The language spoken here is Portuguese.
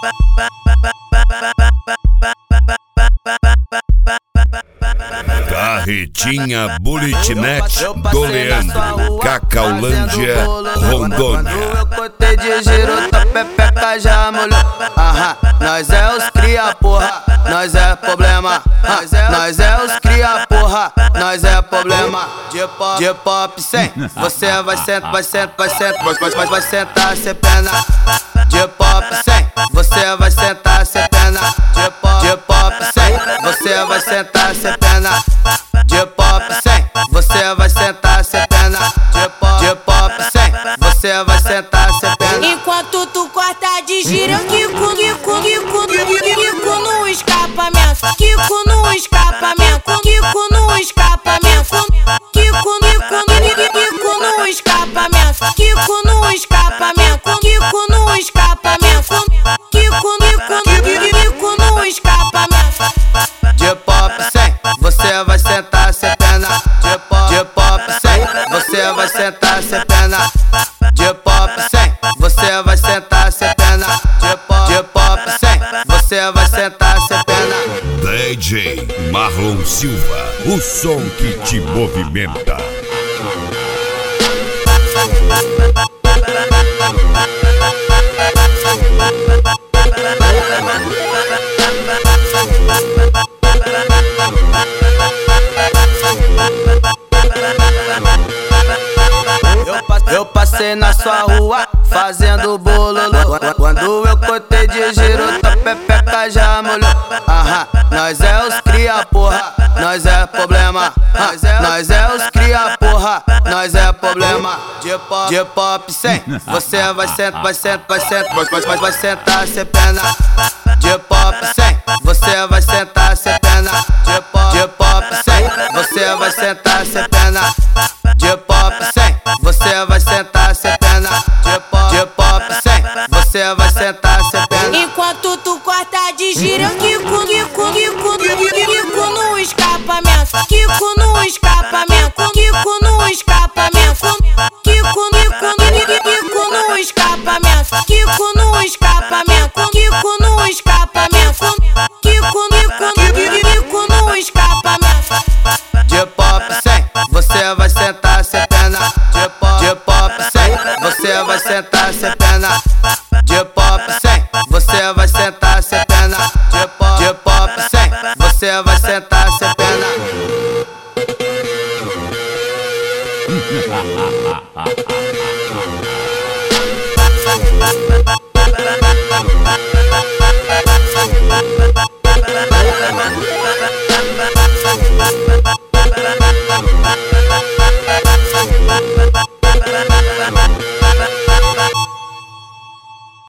Carretinha Bulletnet do Leandro, Cacaulândia, Rondônia. Eu cortei de giro, tua pepeca já molhou. Aham, nós é os cria porra, nós é problema. Nós é os cria porra, nós é problema. De pop 100, você vai sentar, vai sentar sem pena. De pop 100, você vai sentar sem pena. De pop 100, você vai sentar sem pena. De pop 100, você vai sentar sem pena. De pop 100, você vai sentar sem pena. Enquanto tu corta de gira, Kiko no escapamento, Kiko no escapamento, Kiko no escapamento, Kiko no escapamento, Kiko no escapamento, Kiko no escapamento, Kiko no escapamento. De pop 100, você vai sentar sem pena. De pop 100, você vai sentar sem pena. De pop 100, você vai sentar sem pena. De pop 100, você vai sentar sem pena. DJ Marlon Silva, o som que te movimenta. Eu passei na sua rua fazendo bololô. Quando eu cortei de giro, tua pepeca já molhou. Aham, nós é os cria porra, nós é problema. Nós é os cria porra, nós é problema. De pop 100, você vai sentar sem pena. De pop 100, você vai sentar sem pena. De pop 100, você vai sentar sem pena. De pop 100, você vai sentar sem pena. De pop 100, você vai sentar sem pena. Enquanto tu corta de gira, Kiko no escapamento, Kiko no escapamento, Kiko no escapamento, Kiko no escapamento, Kiko no escapamento, Kiko no escapamento, Kiko no escapamento. De pop 100, você vai sentar sem pena. De pop 100, você vai sentar sem pena. De pop 100, você vai sentar.